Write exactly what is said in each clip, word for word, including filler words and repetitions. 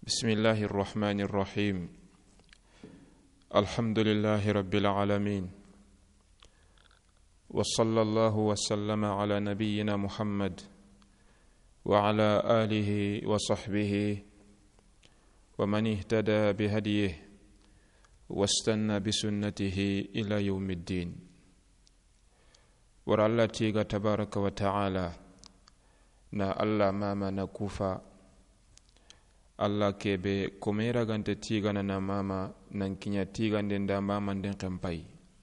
بسم الله الرحمن الرحيم. الحمد لله رب العالمين، وصلى الله وسلم على نبينا محمد وعلى آله وصحبه ومن اهتدى بهديه واستنى بسنته إلى يوم الدين. ور الله تيغا تبارك وتعالى نا الله ماما نكوفا Allah kebe komera gante tigana na mama nan kinya tigande nda mama den kempai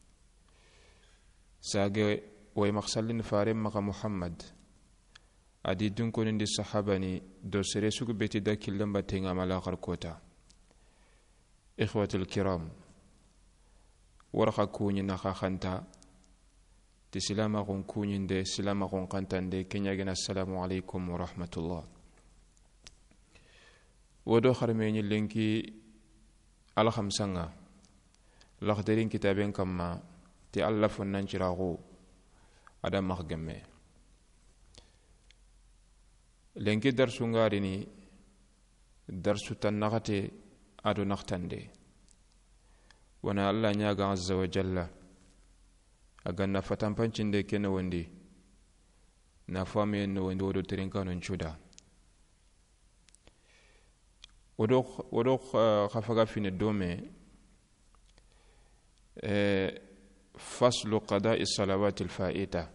sage way maksallin fare maka Muhammad adi dun ko ndi sahabani do sere suku beti da kilamba tenga mala kharkota. Ikhwatul kiram, warqa kunyi na khanta ti silama kon kunyi nde silama kon kantande kenya gena assalamu alaikum wa rahmatullah. wodo kharmeñi lenki alhamsanga laxderin kitaben kamma ti alla fonnan ciraxu ada maxgemme lenki darsu ngarini darsu tan naxate ado naxtande wana alla ñaga azza wa jalla aganna fatanpancinde kene wondi na famiyen no wondi wodo terinkanon cuda ودوخ ودوخ خفقا في الدومي فصل قضاء الصلوات الفائتة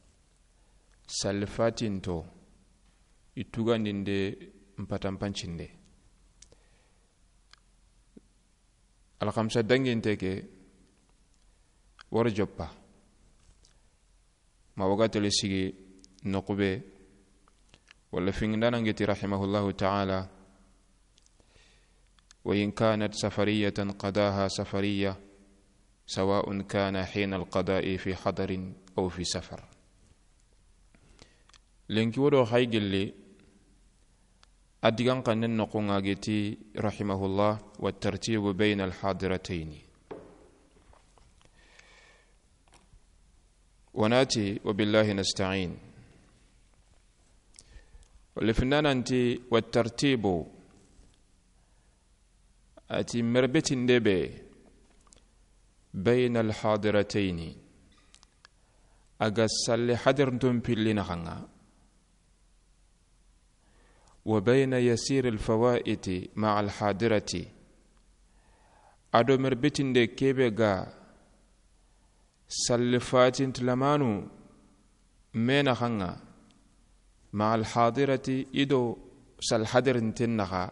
سلفاتين تو يتوغان دي مباتن بانشين دي الخمسة دنجين تيكي ورجوبا ما وقت لسيكي نقبي ولا فيندانا نجتي رحمه الله تعالى وإن كانت سفرية قضاها سفرية سواء كان حين القضاء في حضر أو في سفر. لنكي ودو خيجل لي أدقان قنن نقوم أجتي رحمه الله والترتيب بين الحاضرتين. وناتي وبالله نستعين. ولفنان أنتي والترتيب أتي مربت دبي بين الحاضرتين أقصل حضرتم بلنا خنا وبين يسير الفوائت مع الحاضرة أدو مربت دي كيبغا سلفات تلمانو مين خنا مع الحاضرة إدو سلحضر تنخا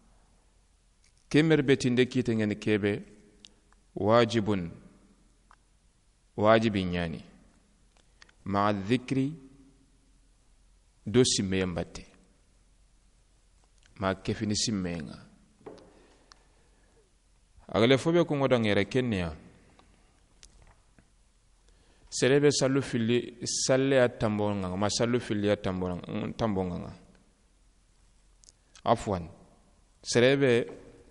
كمر بيتين كيتن كيبه واجب واجب يعني مع الذكر دو سمين باتي ما كيف نسمين أغلى بكم ودان يركنيا سلبي سالو فيلي سالي اتامبونغا ما سالو فيلي اتامبونغا تامبونغا عفوا سلبي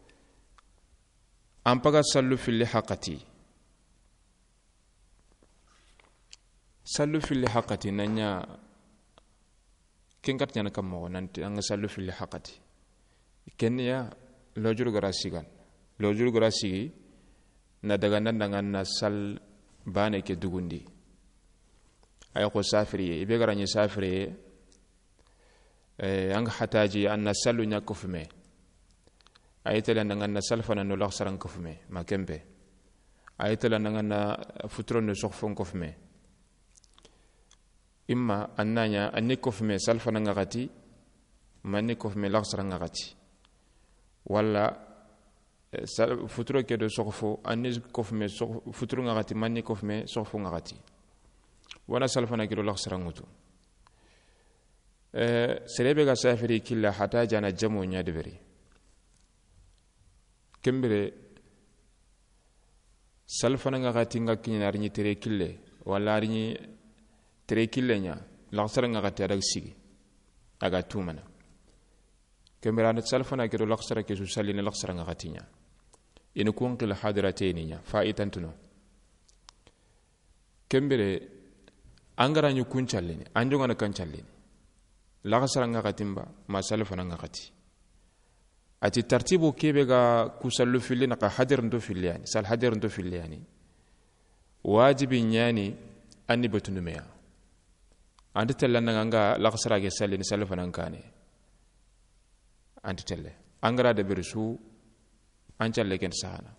أمبغا سلو في اللي حقتي سلو في اللي حقتي نانيا كينغات نانا كامو نانتي انغا سلو في اللي حقتي كينيا لوجور غراسيغان لوجور غراسيغي ندغا نانغا نسال باني كي دوغوندي ايكو سافري بيغرا ني سافري انغ حتاجي ان سلو نياكوفمي ayitala nangana salfana no laxsaran kofme ma kembe ayitala nangana futron no soxfon kofme imma annanya anni kofme salfana ngati manni kofme laxsaran ngati wala futro ke do soxfo anni kofme futro ngati manni kofme soxfo ngati wana salfana ke do laxsaran ngutu euh selebe ga safiri killa hata jana jamo nya deberi kembere salfana nga gati nga kinyar ni tere kille wala ni tere kille nya laxsara nga gati adag sigi aga tumana kembere an salfana ke do laxsara ke su salina laxsara nga gati nya in kun qil hadiratayn nya fa'itan tuno kembere angara nyu kun challini anjonga na kan challini laxsara nga gatimba ma salfana nga gati ati tartibu kebe ga kusallu filli naka hadir ndo filli yani sal hadir ndo filli yani wajibi nyani anni betunu meya andi tella nga laksara ge salli ni salfa nan kane andi telle angara de berisu anchalle ken sahana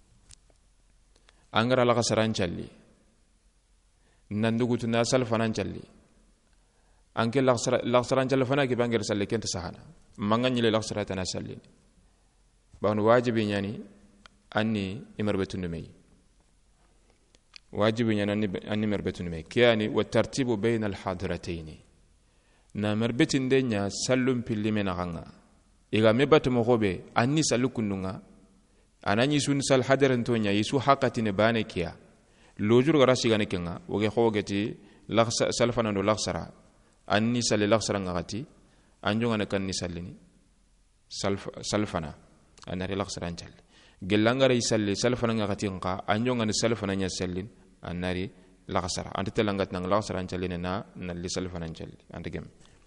angara laksara anchalli nandugutu na salfa nan challi anke laksara laksara anchalle fana ke bangere salli ken sahana mangani le laksara tana salli ba no wajibi nyani anni imar betunu meyi واجب أن مربتون مي كياني والترتيب بين الحاضرتين نا مربتين دنيا سلم بلي من غنغا إذا مبات مغوبي أني سلوكنونا أنا نيسون سال حاضرن تونيا يسو حقتين باني كيا لوجور غراسي غاني كينا وغي خوغتي سلفانا دو لغسرا أني سالي لغسرا غاتي أنجو غانا كان نساليني سلفانا أنا ري لغسرا انجال gelangara isalli salfana ngati nqa anjonga ni salfana nya sallin annari lagasara ante telangat nang lagasara ancalina na nalli salfana ancalli ante gem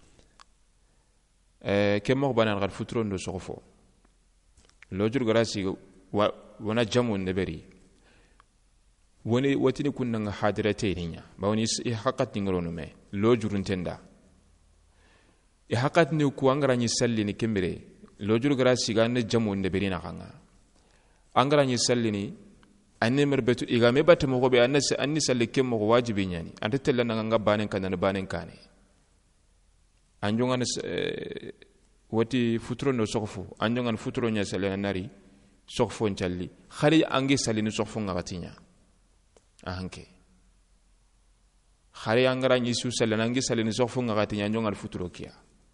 eh kemo banan gal futro ndo sokofo lojur garasi wa wana jamun neberi woni watini kunna nga hadiratayninya bawni i haqqat ngorono me lojur ntenda i haqqat ni ku angara ni salli ni kembere lojur garasi ga ne jamun neberi na kanga angara ni sallini anne merbetu igame batte mo gobe anne anni salli kem mo wajibi nyani ante tella na nga banen kan na banen kane anjonga ne wati futuro no sokfu anjonga ne futuro nya sallena nari sokfo ncalli khali angi sallini sokfo ngatinya ahanke khali angara ni su sallena angi sallini sokfo ngatinya anjonga ne futuro kia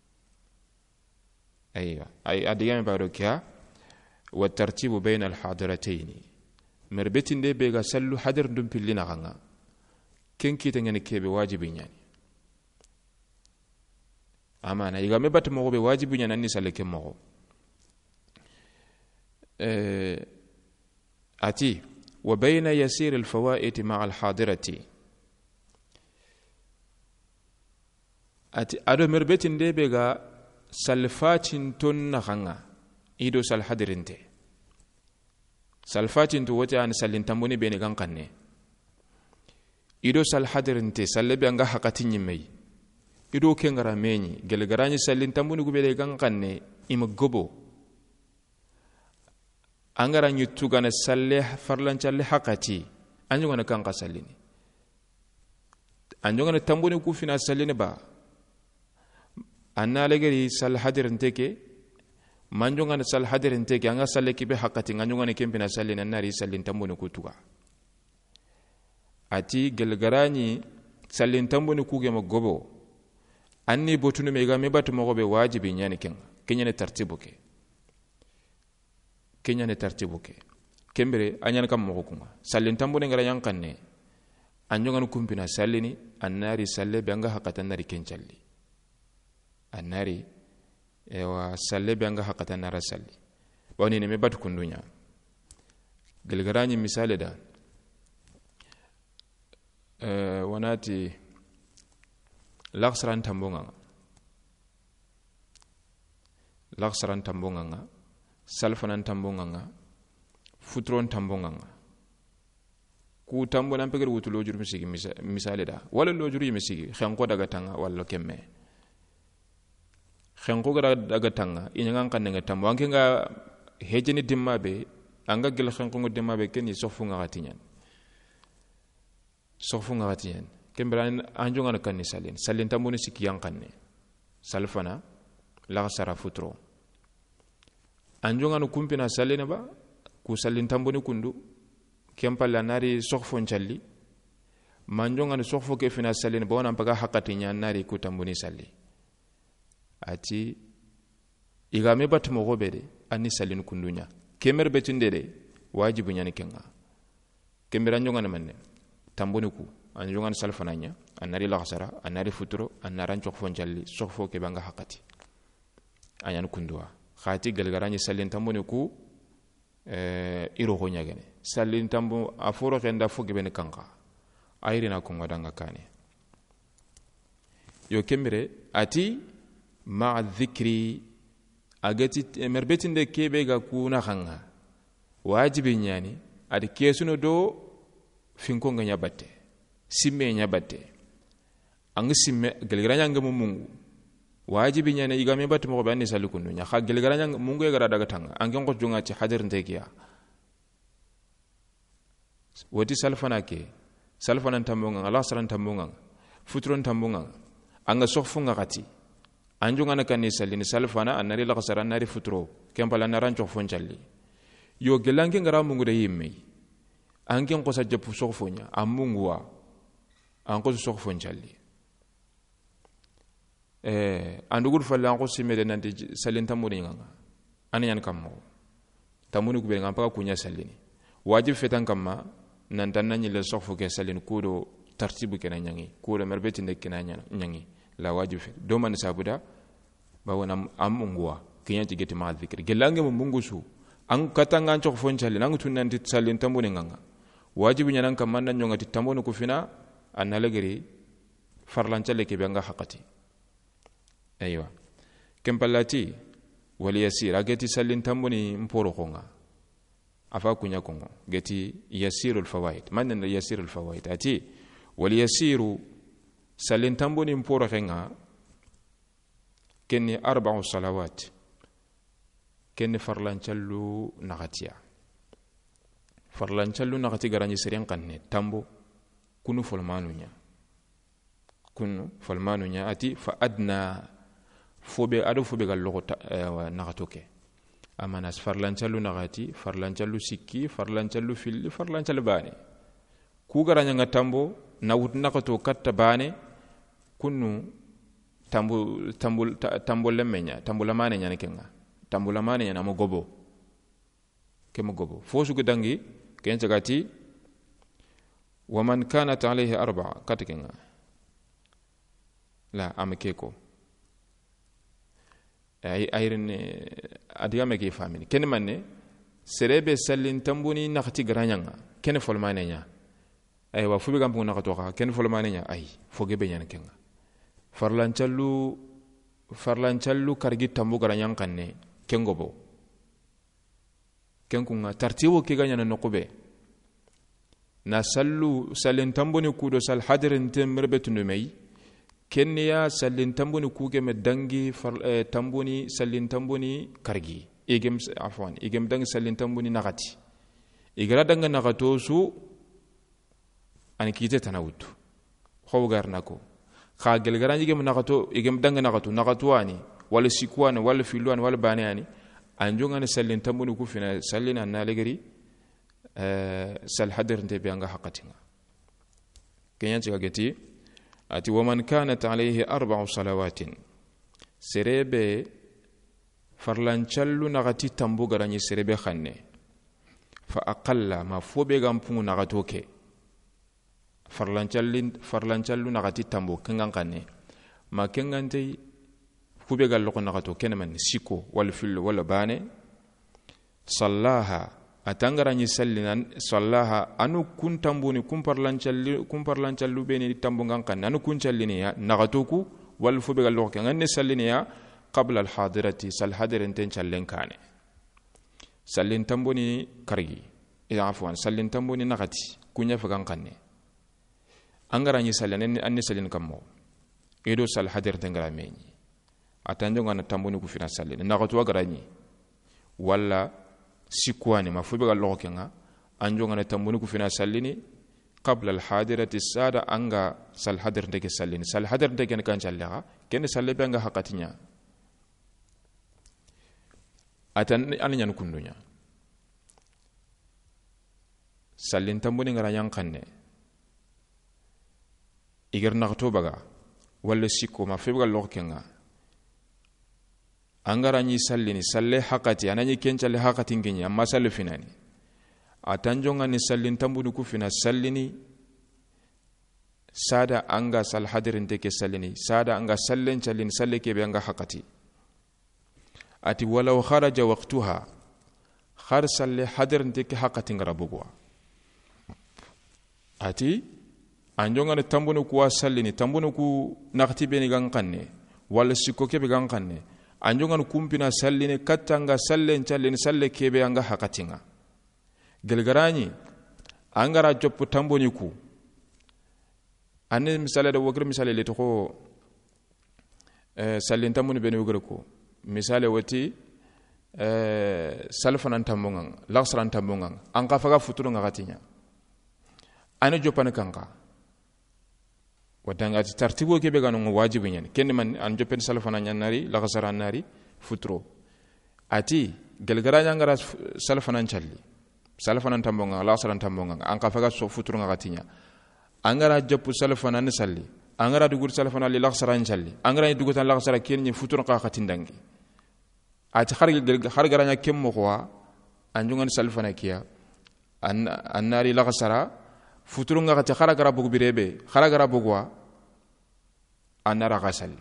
aywa ay adigame baro kia والترتيب بين الحاضرتين مربتين دي بيغا سلو حضر دم بلنا غنا كن كي تنغني كيبي واجبين يعني اما انا يغا مبات مغو بي واجبين يعني اني سلك مغو اه اتي وبين يسير الفوائد مع الحاضرة اتي ادو مربتين دي بيغا سلفاتين تن غنا ido sal hadirinte salfatin to wote an sallin tamboni bene gan kanne ido sal hadirinte sallabe anga hakatin yimmai ido kengara meni gelgarani sallin tamboni gubele gan kanne ima gobo angara nyutu gana salle farlan challe hakati anyo gana kan kasallini anyo gana tamboni ku fina sallini ba anna legeri sal hadirinte ke manjonga na sal hadirin teke anga salle kibe hakati nganjonga ne kempina salle na nari sallin tamboni kutuga ati gelgarani sallin tamboni kuge mo gobo anni botunu mega me batu mo gobe wajibi nyani ken kenya ne tartibu ke kenya ne tartibu ke kembere anyan kam mo kuma sallin tamboni ngara yankanne anjonga no kumpina sallini annari salle be anga hakata nari kencalli annari ewa salle be anga hakata nara salli bawni ne me batu kundunya gelgarani misale da eh wanati laksran tambonga laksran tambonga salfanan tambonga futron tambonga ku tambona peger wutu lojur misigi misale da wala lojur misigi xanko daga tanga wala kemme xenko gara daga tanga inyangan kan nga tambo anke nga hejeni dimmabe anga gel xenko ngo dimmabe keni sofu nga gatinyan sofu nga gatinyan kembran anjonga kan ni salin salin tambo ni sikiyan kanne salfana la sara futro anjonga no kumpina salina ba ku salin tambo ni kundu kempalla nari sofo ncalli manjonga no sofo ke fina salin bona mpaga hakatinya nari ku tambo ni salli ati igame batmo gobede anni salin kundunya kemer betundede wajibu nyani kenga kemera nyonga manne tamboni ku anjonga salfananya anari laxara anari futuro anaran chokfo jalli sokfo ke banga hakati anyan kundua khati galgarani salin tamboni ku eh iro ko nyagene salin tambo afuro kenda foge ben kanka ayrina ko ngodanga kane yo kemere ati مع الذكر agati merbetinde kebe ga kuna khanga wajibi nyani adi kesuno do finko nga nyabatte simme nyabatte anga simme gelgranya nga mungu wajibi nyane igame batte mo bani salukunu nya kha gelgranya mungu e gara daga tanga angen ko junga ci hadir ndekiya wati salfana ke salfana tambonga Allah salan tambonga futron tambonga anga sokhfunga kati anjunga na kanisa lini salfana anari la kasara nari futro kempala narancho fonjalli yo gelange ngara mungu de yimme angen ko sa jepu sokhfonya amungwa anko sokhfonjalli eh andugul falla anko simede nanti salin tamuni nganga anyan kammo tamuni kubere ngamba kunya salini wajib fetan kamma nan tan nanyi le sokhfo ke salin kudo tartibu ke nanyangi kudo merbeti nek nanyangi la wajib fe do man sabuda bawona amungwa kinya tigeti ma dhikri gelange mungu su an katanga chok fonchali nangu tunanti salin tambuni nganga wajib nyanan kamma nan nyongati tambuni kufina analegeri farlanchale ke banga hakati aywa kempalati wali yasir ageti salin tambuni mporo konga afa kunya kongo geti yasirul fawaid manan yasirul fawaid ati wali yasiru salin tambuni mporo kenga kenni arba'u salawat kenni farlanchallu nagatia farlanchallu nagati garani seren kanne tambo kunu folmanunya kunu folmanunya ati fa adna fobe adu fobe gallo nagatoke amana farlanchallu nagati farlanchallu sikki farlanchallu filli farlanchallu bane ku garanya ngatambo nawut nakato katta bane kunu tambu tambu tambu lemenya tambu lamane nyane kenga tambu lamane nyana mo gobo ke mo gobo fosu gudangi ken jagati waman kanat alayhi arba'a katikenga la amekeko ay ayren adiga meke famini ken manne serebe sallin tambuni nakhti garanyanga ken folmane nya ay wa fubi gampu nakhato ka ken folmane nya ay foge be nyane kenga farlanchallu farlanchallu kargi tambu garanyang kanne kengobo kenkunga tartiwo ke ganyana nokobe na sallu sallin tambuni kudo sal hadirin temrebetunu mai kenya sallin tambuni kuge me dangi far, eh, tambuni sallin tambuni kargi igem afwan igem dangi sallin tambuni nagati igara danga nagato su an kite tanawutu khawgar nako kha gelgaran igem nagato igem danga nagato nagato ani wala sikwan wala filwan wala bani ani anjonga ne sallin tambuni ku fina sallin an nalegeri euh sal hadir nte bianga haqatinga kenya cigageti ati waman kanat alayhi arba'u salawatin serebe farlanchallu nagati tambu garani serebe khanne fa aqalla ma fobe gampungu nagatoke farlanchallin farlanchallu nagati tambu kengan kanne ma kengante kube gallo nagato keneman siko wal fil wala bane sallaha atangarani sallinan sallaha anu kun tambuni kun parlanchalli kun parlanchallu beni tambungan kan anu kun challini ya nagatoku wal fubi gallo kan anne sallini ya qabla al hadirati sal hadirin ten challen kane sallin tambuni kargi ila afwan sallin tambuni nagati kunya fagan kanne angarani sallan anne sallin kammo edo sal hadir tengara meni atanjonga na tambuni ku fina sallin nagatu wagarani walla sikwani mafubi gallo kenga anjonga na tambuni ku fina sallini qabla al hadirati sada anga sal hadir ndeke sallini sal hadir ndeke kan challaga ken salle be anga hakatinya atan ananya nukundunya sallin tambuni ngara yang kanne igar nagto baga walla sikko mafubi gallo kenga angarani sallini salle hakati anani kenchalle hakati nginya amma salle finani atanjonga ni sallin tambuni ku fina sallini sada anga sal hadirin teke sallini sada anga sallen challin salle ke be anga hakati ati walau kharaja waqtuha khar salle hadirin teke hakati ngarabugwa ati anjonga ni tambuni ku sallini tambuni ku nakti beni gankanne wala sikko ke be gankanne anjongan kumpina sallini kattanga sallen challini salle kebe anga hakatinga gelgarani angara joppu tamboni ku anne misale da wogre misale le to eh sallin tamboni bene wogre ko misale wati eh salfanan tambongan laksran tambongan an ka faga futuro ngatinya ane joppan kanka wadanga tartibo kebe ganu wajibu nyen ken man an joppen salfanan nyanari laksran nari futuro ati gelgaranya ngara salfanan challi salfanan tambongan laksran tambongan an ka faga so futuro ngatinya angara joppu salfanan salli angara dugur salfanan li laksran challi angara dugutan laksara ken ni futuro ka khatindangi ati har garanya kemmo kwa anjungan salfana kiya an annari lagasara futurunga kati khara gara bugu birebe khara gara bugwa annara gasali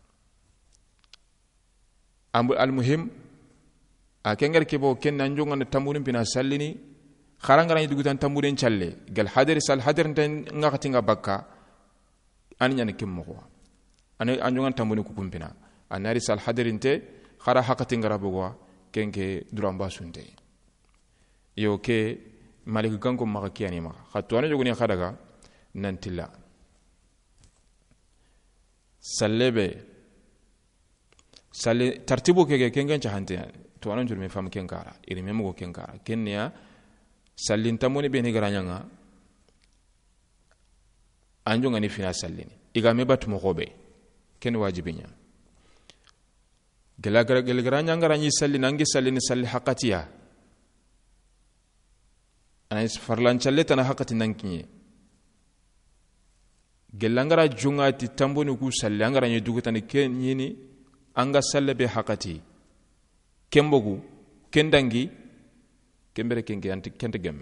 ambu almuhim akengar kebo ken anjungan tamburin pina sallini khara gara dugutan tamburin challe gal hadir sal hadir nga kati nga bakka anya ne kemmo kwa an anjungan tamburin ku kumpina annari sal hadirinte khara hakati ngara bugwa kenke duramba sunte yo ke malik ganko maka kiyani maka khatwana jogoni khadaga nantilla sallebe salle tartibo kege kengen chahante to anan jurme fam kenkara iri memo go kenkara kenya sallin tamoni be ni garanyanga anjonga ni fina sallini igame batu mogobe ken wajibinya gelagara gelagara nyangara nyi salli nangi salli ni salli haqatiya ana farlan challe tan haqati nanki gelangara jungati tamboni ku salli angara nyi dugutan ken nyini anga salle be haqati kembogu kendangi kembere kengi anti kente gemme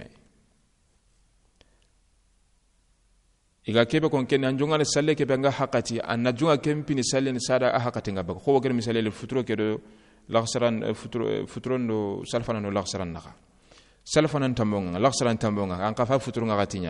iga kebe kon ken anjunga ne salle kebe nga hakati anna junga kempi ni salle ni sada a hakati nga bak ko gere misale le futuro kedo lakhsaran futuro futuro no salfana no lakhsaran naka salfana tambonga lakhsaran tambonga an ka fa futuro nga gatinya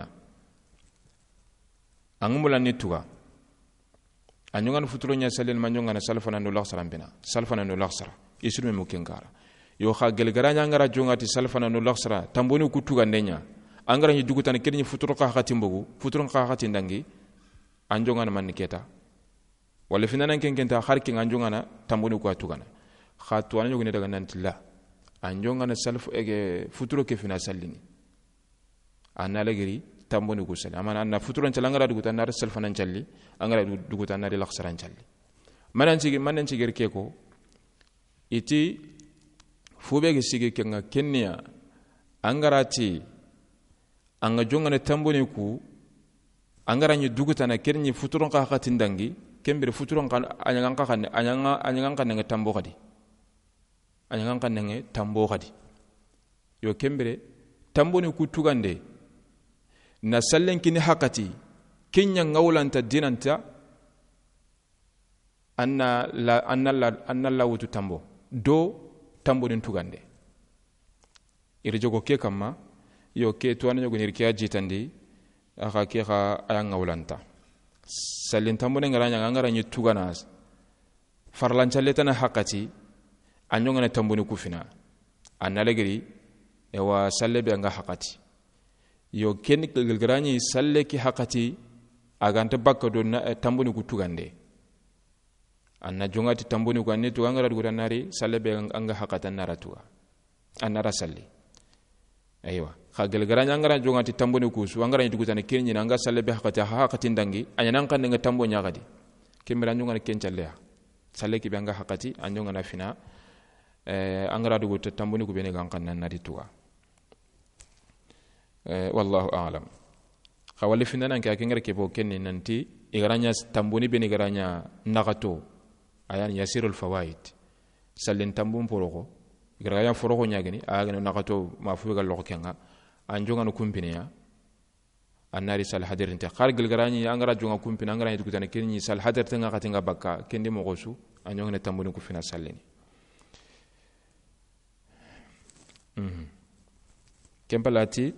angumula ni tuga anjunga no futuro nya salle manjunga na salfana no lakhsaran bina salfana no lakhsara isuru me mukenkara yo kha gel garanya ngara junga ti salfana no lakhsara tamboni ku tuga ndenya angara ni dugutan kedni futuro ka hakati mbugu futuro ka hakati ndangi anjonga na man keta wala finana ken kenta harki anjonga na tamboni ko atugana khatu anu ne daga nantilla anjonga na salfu ege futuro ke fina sallini anna lagiri tamboni ko sal amana anna futuro ncalangara dugutan na salfa nan calli angara dugutan na lakhsaran calli manan ci manan ci gerke ko iti fube ge sige kenga kenya angarati anga jongane tamboni ku angara nyi dugutana kerni futuron ka hakati ndangi kembere futuron kan anyangan ka kan anyanga anyangan kan nge tambo kadi anyangan kan nge tambo kadi yo kembere tamboni ku tugande na sallen kini hakati kenya ngawlanta dinanta anna la anna la anna la wutu tambo do tamboni tugande irjogo ke kamma yo ke tuwana nyogo nirkiya jitandi aka ke kha ayanga ulanta salin tambone ngaranya ngara nyi tugana farlan chaletana hakati anyonga na tambone kufina analegri ewa salle be nga hakati yo ken gelgrani salle ki hakati aganta bakka do na tambone ku tugande anna jongati tambone ku anne tuga ngara duguranari salle be nga hakata naratuwa anara salli aywa khagel garanya ngara jongati tamboni kusu angara ni dugutane kenyi nanga salle be hakati hakati ndangi anyanan kan nga tambo nyagadi kemira nyonga kenchalle salle ki banga hakati anyonga na fina eh angara duguta tamboni ku bene gan kan nan tuwa eh wallahu a'lam khawali fina nan ka kengere ke bo kenni nanti igaranya tamboni bene garanya nagato ayan yasirul fawaid sallen tambon poroko igaranya foroko nyagani agano nagato mafu gal lokenga anjonga no kumpinya annari sal hadirin ta khargil garani angara jonga kumpina angara yitu kutane kenni sal hadir tanga katinga bakka kendi mo gosu anjonga ne tambuni ku fina salleni mhm kempalati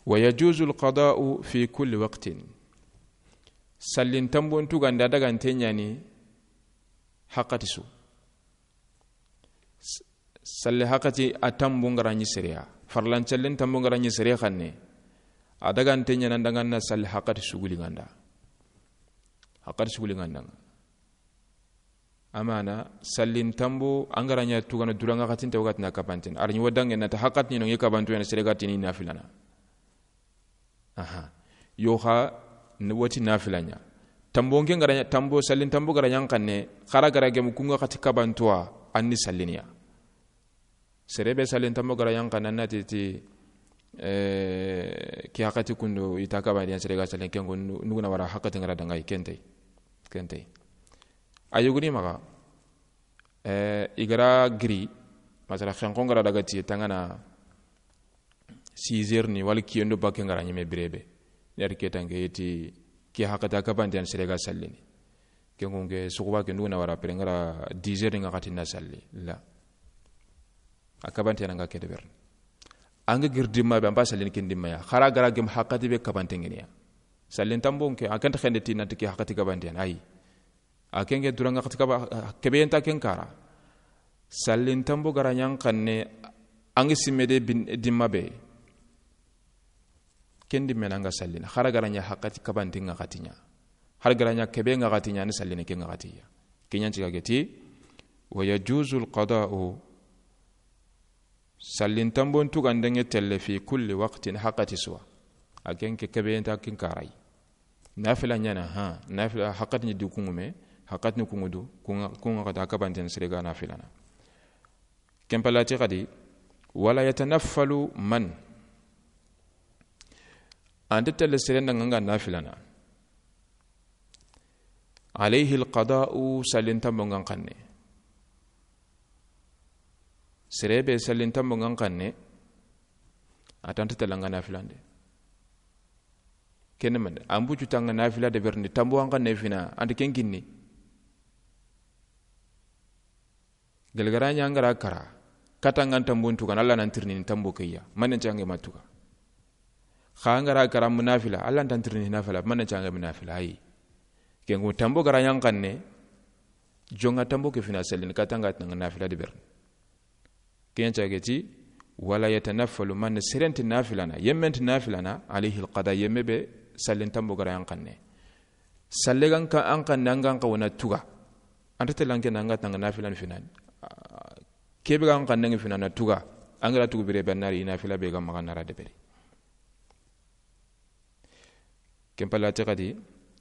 ويجوز القضاء في كل وقت سلين تمبون تغان دادغان تنياني حقاتي سو سلي حقاتي أتمبون غراني سريا فرلان سلين تمبون غراني سريا خاني أدغان تنيانا دغان سلي حقاتي سو غولي غاندا حقاتي سو غولي غاندا أمانا سلين تمبو أنغراني تغان دوران غاتين توغاتنا كابانتين أرني ودان ينا تحقاتني نو يكابانتو ينا سريغاتيني نافلانا aha yoha wati nafilanya tambo nge ngaranya tambo salin tambo garanya kanne khara garage mukunga katika bantua anni salinia serebe salin tambo garanya kanna natiti eh ki hakati kundu itaka bani serega salin kengo nuguna wara hakati ngara dangai kente kente ayuguni maga eh igara gri masala khanko ngara daga ti tangana six heures ni wal kiyendo bakke ngara nyime brebe yar ketange yeti ki hakata ka bandian serega sallini kengo nge sukuba ke nduna wara pre ngara dix heures nga katina salli la akabanti nga kede ber anga girdima be amba sallini kindima ya khara gara gem hakati be kabante ngeni ya sallin tambon ke akanta khende tina tiki hakati ka bandian ai akenge duranga katika kebe enta kenkara sallin tambo gara nyang kanne angi simede bin dimabe kendi menanga sallina khara garanya hakati kabanti nga katinya har garanya kebe nga katinya ni sallina ke nga katiya kinyan ciga geti wa yajuzul qada'u sallin tambon tu gandenge telle fi kulli waqtin haqati suwa aken ke kebe enta kin karai nafila nyana ha nafila hakati ni dukungume hakati ni kungudu kunga kunga kata kabanti ni sirega nafilana kempalati qadi wala yatanaffalu man ante tele serenda nganga nafilana alayhi alqada'u salinta mongan kanne serebe salinta mongan kanne atante tele nganga nafilande kenemen ambu jutanga nafila de berni tambo anga nefina ante kenginni gelgaranya ngara kara katanga tambuntu kan Allah nan tirni tambo kayya manen jange matuka khangara karam munafila Allah tantirni nafila man janga munafila ai kengo tambo garanyang kanne jonga tambo ke fina selin katanga tanga nafila de ber ken chageti wala yatanaffalu man sirenti nafilana yement nafilana alayhi alqada yemebe salin tambo garanyang kanne sallegan ka an kan nangan ka wana tuga antete lanke nanga tanga nafilan finan kebe gan kan nangi finan tuga angara tugu bire banari nafila be ga magana de bere kempala tekadi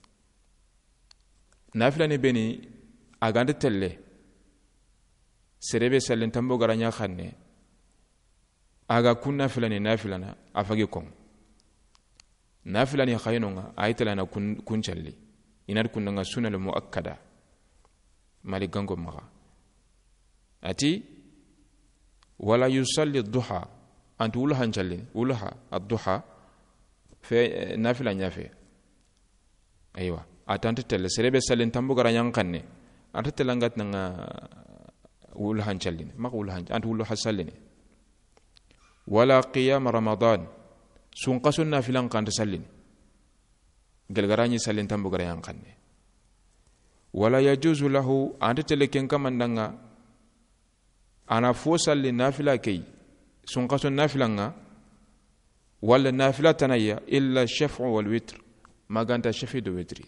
nafila ni beni agande telle serebe salen tambo garanya khanne aga kunna filani nafila na afage kon nafila ni khayinonga ayitala na kun kunchalli inar kunna sunal muakkada mali gango maga ati wala yusalli ad-duha antu ulaha hanchalli ulaha ad-duha fe nafila nyafe aywa atante tele serebe salen tambo garanyang kanne ante telangat nga ul hanchalini mak ul hanch ante ul hasalini wala qiyam ramadan sun qasun nafilan kan salini gelgarani salen tambo garanyang kanne wala yajuzu lahu ante tele ken kamandanga ana fo salli nafila kay sun qasun nafilanga wala nafila tanaya illa shaf'u wal witr maganta shafi do witri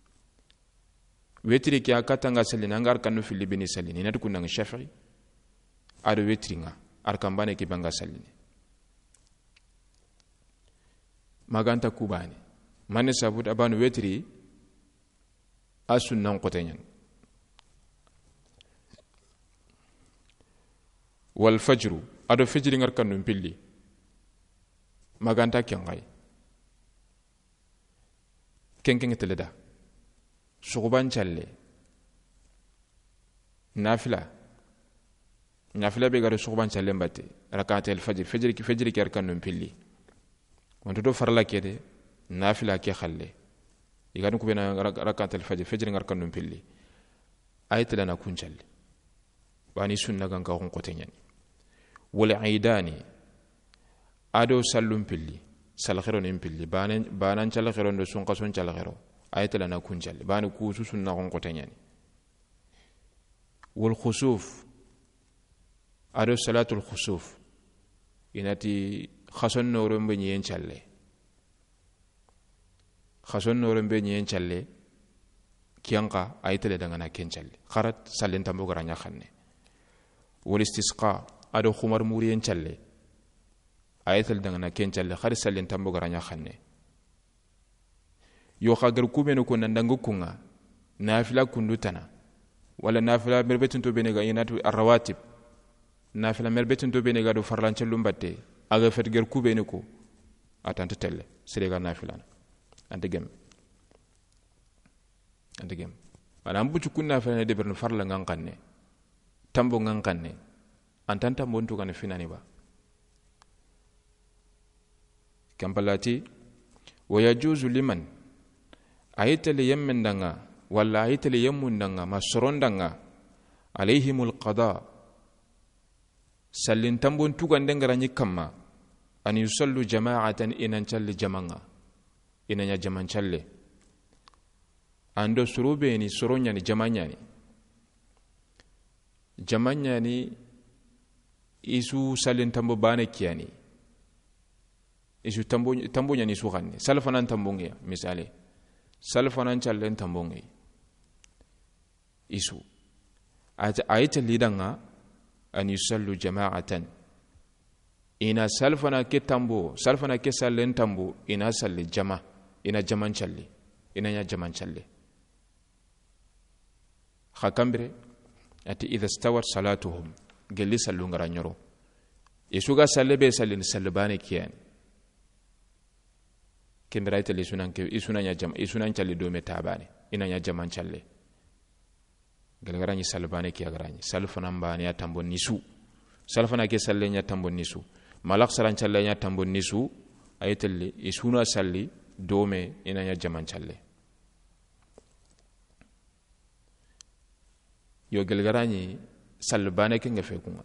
witri ki akatanga salina ngar kanu fili bini salini natu kunanga shafi ado witri nga arkambane ki banga salini maganta kubani mane sabut abanu witri asunnan qotenyan wal fajru ado fajri ngar kanu pilli maganta kyangai kenken teleda suguban challe nafila nafila be garo suguban challe mbate rakatel fajr fajr ki fajr ki arkan pilli wonto do farla kede nafila ki khalle iganu ko bena rakatel fajr fajr ngarkan pilli aytela na kun challe bani sunna ganka hon kotenyani wal aidani ado sallum pilli salkhero nim pilli banan banan chalkhero ndo sun qason chalkhero ayatala na kunjal bani kusu sunna gon kotanyani wal khusuf ado salatul khusuf inati khason noro mbe nyen challe khason noro mbe nyen challe kiyanka ayatala daga na ken challe kharat salen tambo garanya khanne wal istisqa ado khumar muriyen challe ayatal daga na ken challe khar salen tambo garanya khanne yo khagar kubenu ko nandangu kunga nafila kundutana wala nafila merbetin to benega inatu arrawatib nafila merbetin to benega do farlanche lumbatte aga fet ger kubenu ko atante telle sirega nafila ante gem ante gem wala mbucu kunna fa ne de berno farla ngankanne tambo ngankanne antanta mbontu kan finani ba kampalati wayajuzu liman ayitali yemmen danga wala ayitali yemmun danga masron danga alayhimul qada sallin tambon tugan dengaranyi kamma an yusallu jama'atan inan challe jamanga inanya jaman challe ando surube ni soronya ni jamanya ni jamanya ni isu sallin tambo bane kiyani isu tambo tambo nyani suganni salfanan tambongia misale salfanan challen tambongi isu ayata lidanga an yusallu jama'atan ina salfana ke tambo salfana ke sallen tambo ina salli jama ina jaman challe ina nya jaman challe khakambre ati idha stawat salatuhum gelli sallu ngara nyoro isuga salle be sallin sallbane kiyan kendraita li sunan ke isuna nya jam isuna challe do metabane ina nya jaman challe galgara ni salbane ki agarani salfana mbane ya tambon nisu salfana ke salle nya tambon nisu malak saran challe nya tambon nisu ayetelle isuna salli dome ina nya jaman challe yo galgara ni salbane ke nga fekunga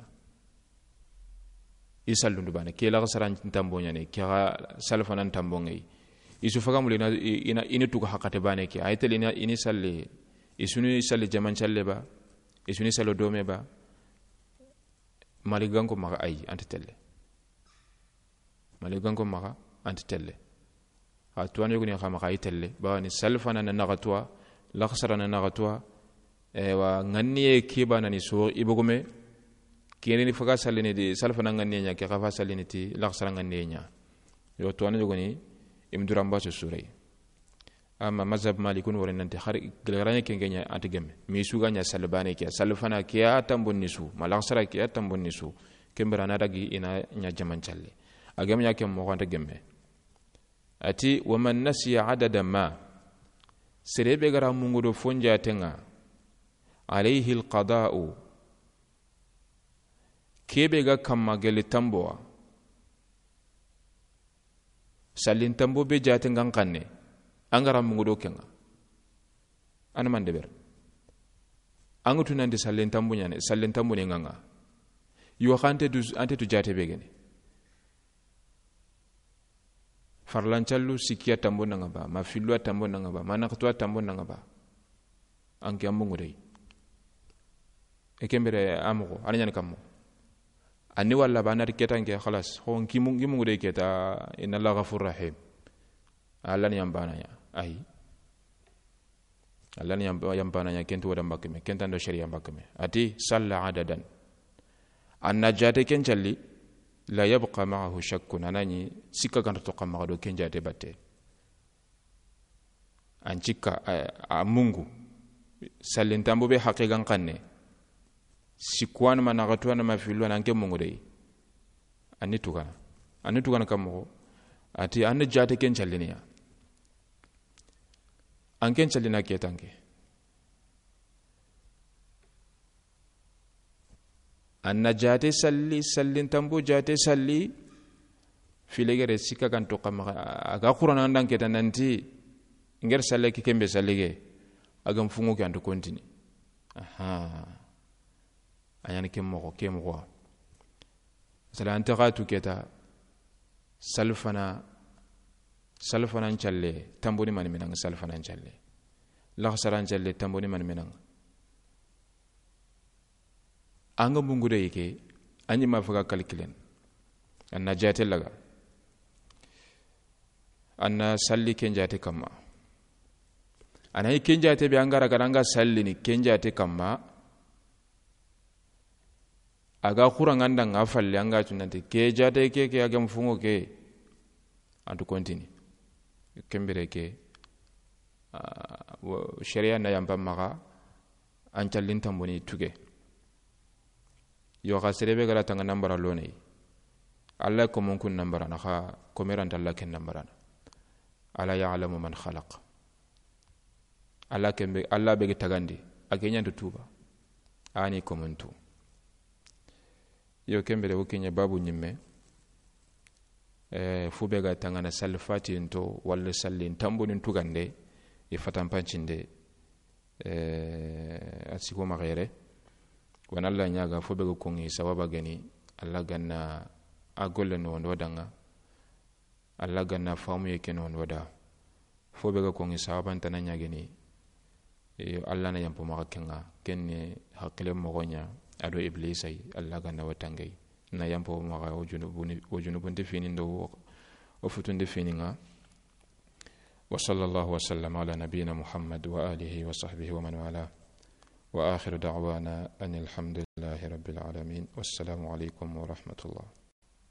isallu ndubane ke la saran tambonya ne ke salfana tambongai isu fagamu ina ina ina tuka hakate bane ke ayetelle ina ini salli isuni salli jaman challe ba isuni salo dome ba maliganko maga ay antitelle maliganko maga antitelle ha tuwan yogni khama kay telle ba ni salfana na nagatwa lakhsarana nagatwa e wa nganniye kibana ni so ibogome kiyeni faga sallini di salfana nganniye nya ke khafa sallini ti lakhsara nganniye nya yo tuwan yogni imduramba so suray amma mazhab malikun wala nanti khar galgaranya kengenya atigem mi suga nya salbane ke salfana ke atambon nisu malaksara ke atambon nisu kembrana dagi ina nya jaman challe agam nya kem mo wanta gemme ati waman nasiya adada ma serebe gara mungudo fonja tenga alayhi alqada'u kebe ga kamma gele tamboa sallin tambo be jatengan kanne angara mungudo kenga ana man deber angutu nande sallen tambunya ne sallen tambune nganga yo khante du ante tu jate begene farlan challu sikiya tambo nanga ba ma filwa tambo nanga ba mana khotwa tambo nanga ba anki amungu dei e kembere amugo ananya kammo anni walla ba nar ketange khalas hon kimu ngimu dei keta inna allaha ghafur rahim Allah ni yambana ya ay Allah ni yambana ya kentu wada mbakme kentando sharia mbakme ati salla adadan an najate kenchalli la yabqa ma'ahu shakkun anani sikka kan to qamma do kenjate batte an cikka a mungu sallin tambo be haqiqan kanne sikwan managatu na mafilu nanke mungu dei anni tukana anni tukana kammo ati an najate kenchalli niya anken chalina ketange anna jate salli sallin tambo jate salli filegere sika kan to kama aga qur'an andan ketan nanti nger salle ki kembe sallige agam fungu kan to kontini aha ayani kemmo kemmo sala anta qatu keta salfana salfanan challe tamboni man minang salfanan challe la saran challe tamboni man minang anga mungude yake anyi ma faga kalkilen anna jate laga anna salli kenjate kamma anay kenjate be angara garanga salli ni kenjate kamma aga khuranganda nga falle anga tunante ke jate ke ke agam fungo ke antu continue kembere ke uh, sharia na yamba maga ancallin tamboni tuge yo khasrebe gara tanga nambara lone alla ko mon kun nambara na kha komeran dalla ken nambara ala ya'lamu man khalaq alla kembe alla be tagandi agenya tuba ani komentu yo kembere wokinya babu nyimme e fube ga tangana salfati into walla sallin tambonin tugande e fatan pancinde e asiko magere wana alla nyaga fube ga kongi sababa gani alla ganna agolle no wadanga alla ganna famu yake no wada fube ga kongi sababan tan nyageni e alla na yampo maka kenga kenne hakle mogonya ado iblisai alla ganna watangay na yampo maka wojunubuni wojunubunde fini ndo o futunde fini nga wa sallallahu wa sallam ala nabiyina muhammad wa alihi wa sahbihi wa man wala wa akhiru da'wana anil hamdulillahi rabbil alamin wassalamu alaykum wa rahmatullah.